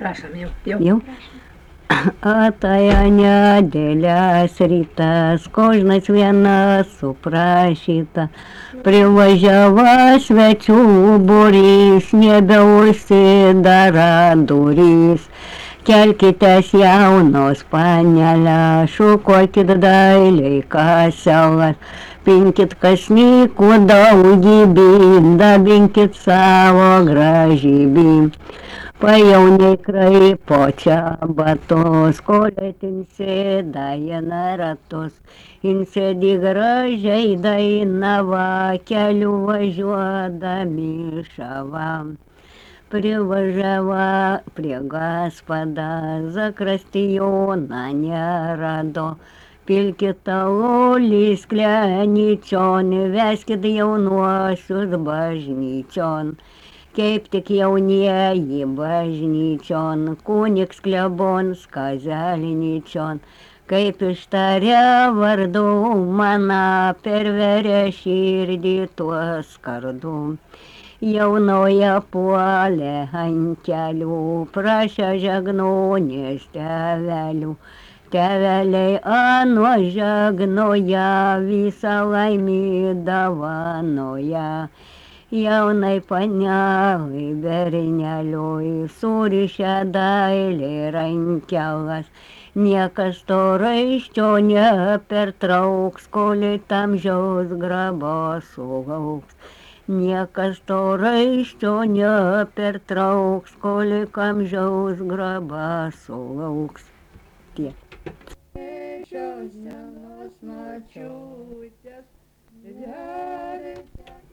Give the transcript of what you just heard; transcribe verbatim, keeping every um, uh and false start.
Prašom, jau. Jau. Jau. A tąją nedėlės rytas, kožnas vienas suprašyta, privažiava svečių būrys, nebeužsidara durys. Kelkitės jaunos panelė, šukuokit dailiai kaselas, pinkit kasnykų daugybį, dabinkit savo gražybį. Pajauniai kraipo čia batus, kolėtin sėda jie ratus, in sėdi gražiai dainava, keliu važiuodami šavam. Privažiava prie gaspada, zakristijoną nerado, pilkit alulį sklenyčion, veskit jaunuosius bažnyčion. Kaip tik jaunieji bažnyčion, kunigs klebons kazelnyčion, kaip ištarė vardu mano, perveria širdį tuo skardu. Jaunoje puolė ant kelių, prašė žegnonės tėvelių. Tėveliai ano žegnoja, visą laimį davanoja. Jaunai panelai berneliui surišę dailiai rankelas, niekas to raiščio nepertrauks, kol tamžiaus grabo sulauks. Niekas to raiščio nepertrauks, kol amžiaus graba sulauks. Tiek. Šios senos močiutės,